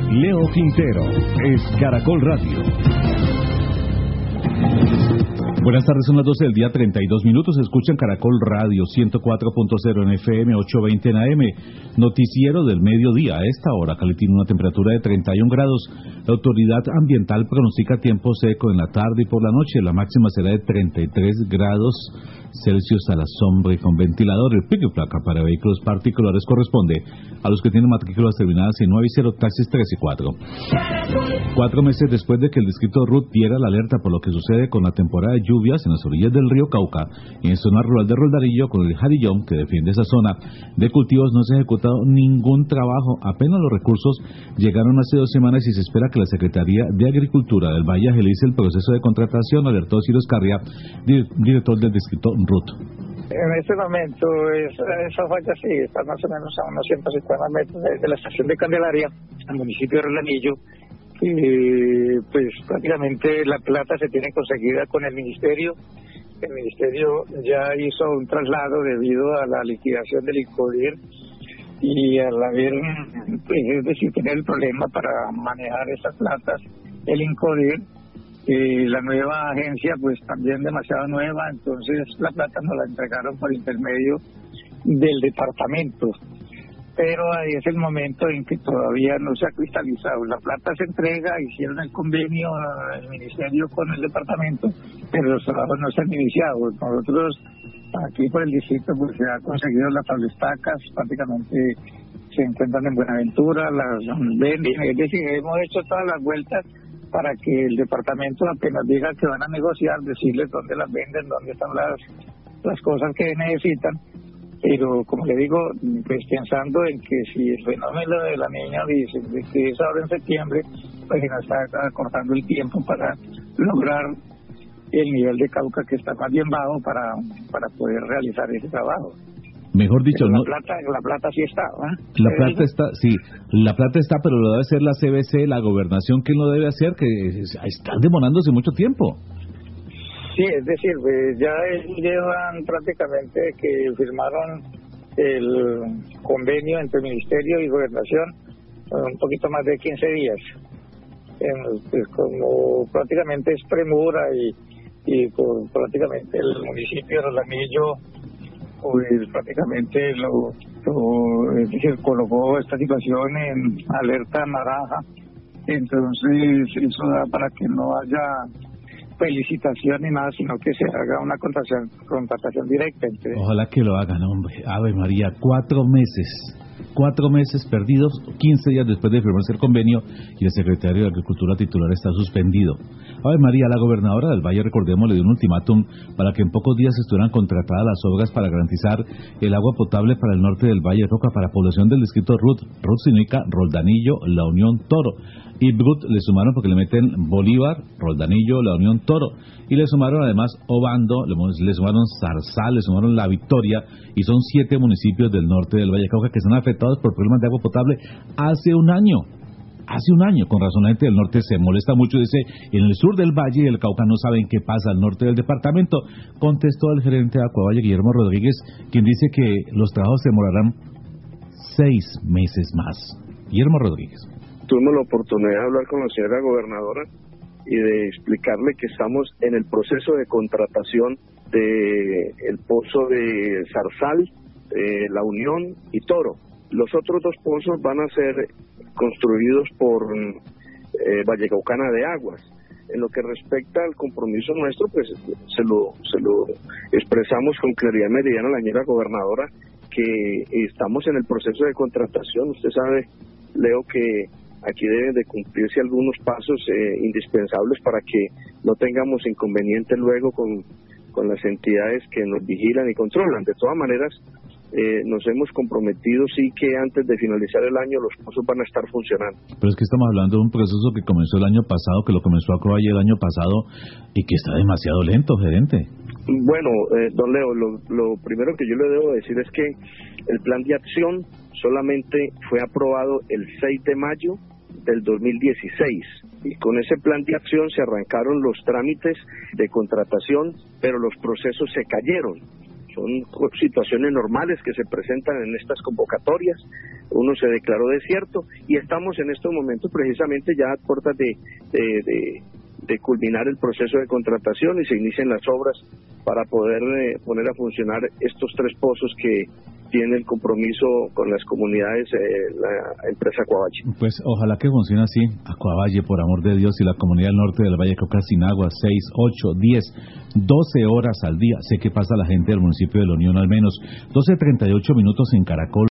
Leo Quintero es Caracol Radio. Buenas tardes, son las 12 del día, 32 minutos. Escuchan Caracol Radio 104.0 en FM, 820 en AM. Noticiero del mediodía. A esta hora, Cali tiene una temperatura de 31 grados. La autoridad ambiental pronostica tiempo seco en la tarde y por la noche. La máxima será de 33 grados Celsius a la sombra y con ventilador. El pico y placa para vehículos particulares corresponde a los que tienen matrículas terminadas en 9 y 0, taxis 3 y 4. 4 meses después de que el distrito Ruth diera la alerta por lo que sucede con la temporada de lluvias en las orillas del río Cauca y en zona rural de Roldanillo, con el Jarillón que defiende esa zona de cultivos, no se ha ejecutado ningún trabajo. Apenas los recursos llegaron hace 2 semanas y se espera que la Secretaría de Agricultura del Valle agilice el proceso de contratación, alertó Ciro Escarria, director del distrito Ruth. En este momento esa falla sí está más o menos a unos 150 metros de la estación de Candelaria, al municipio de Roldanillo. Pues prácticamente la plata se tiene conseguida con el ministerio. El ministerio ya hizo un traslado debido a la liquidación del INCODIR y al haber, pues, es decir, tener el problema para manejar esas platas, el INCODIR, la nueva agencia pues también demasiado nueva, entonces la plata nos la entregaron por intermedio del departamento. Pero ahí es el momento en que todavía no se ha cristalizado. La plata se entrega, hicieron el convenio el ministerio con el departamento, pero los trabajos no se han iniciado. Nosotros aquí por el distrito pues se ha conseguido las tablestacas, prácticamente se encuentran en Buenaventura, las venden, es decir, hemos hecho todas las vueltas para que el departamento apenas diga que van a negociar, decirles dónde las venden, dónde están las cosas que necesitan. Pero como le digo, pues pensando en que si el fenómeno de la niña dice que es ahora en septiembre, pues nos está acortando el tiempo para lograr el nivel de Cauca que está más bien bajo para poder realizar ese trabajo. Mejor dicho, pero no. La plata sí está, ¿eh? La plata está, sí, la plata está, pero lo debe hacer la CBC, la gobernación, ¿quién lo debe hacer? Que están demorándose mucho tiempo. Sí, es decir, pues ya llevan prácticamente que firmaron el convenio entre Ministerio y Gobernación un poquito más de 15 días. Pues como prácticamente es premura y por prácticamente el municipio de Roldanillo pues prácticamente es decir, colocó esta situación en alerta naranja, entonces eso da para que no haya felicitación ni nada, sino que se haga una contratación directa. Ojalá que lo hagan, hombre. Ave María, 4 meses perdidos, 15 días después de firmarse el convenio y el secretario de Agricultura titular está suspendido. Ave María, la gobernadora del Valle, recordemos, le dio un ultimátum para que en pocos días estuvieran contratadas las obras para garantizar el agua potable para el norte del Valle Roca, para población del distrito Ruth significa Roldanillo, La Unión, Toro. Y Brut le sumaron porque le meten Bolívar, Roldanillo, La Unión, Toro. Y le sumaron además Obando, le sumaron Zarzal, le sumaron La Victoria. Y son 7 municipios del norte del Valle Cauca que están afectados por problemas de agua potable hace un año. Con razón la gente del norte se molesta mucho, dice, en el sur del Valle y del Cauca no saben qué pasa al norte del departamento. Contestó el gerente de Acuavalle, Guillermo Rodríguez, quien dice que los trabajos se demorarán 6 meses más. Guillermo Rodríguez. Tuvimos la oportunidad de hablar con la señora gobernadora y de explicarle que estamos en el proceso de contratación del pozo de Zarzal, La Unión y Toro. Los otros 2 pozos van a ser construidos por Vallecaucana de Aguas. En lo que respecta al compromiso nuestro, pues se lo expresamos con claridad meridiana a la señora gobernadora, que estamos en el proceso de contratación. Usted sabe, Leo, que aquí deben de cumplirse algunos pasos indispensables para que no tengamos inconvenientes luego con las entidades que nos vigilan y controlan. De todas maneras, nos hemos comprometido sí que antes de finalizar el año los pozos van a estar funcionando. Pero es que estamos hablando de un proceso que comenzó el año pasado, que lo comenzó a Acuavalle el año pasado y que está demasiado lento, gerente. Bueno, don Leo, lo primero que yo le debo decir es que el plan de acción solamente fue aprobado el 6 de mayo del 2016 y con ese plan de acción se arrancaron los trámites de contratación, pero los procesos se cayeron. son situaciones normales que se presentan en estas convocatorias. Uno se declaró desierto y estamos en estos momentos precisamente ya a puertas de culminar el proceso de contratación y se inician las obras para poder poner a funcionar estos 3 pozos que tiene el compromiso con las comunidades, la empresa Aquavalle. Pues ojalá que funcione así, Aquavalle, por amor de Dios, y la comunidad del norte del Valle Cauca sin agua, 6, 8, 10, 12 horas al día. Sé que pasa la gente del municipio de La Unión al menos. 12:38 en Caracol.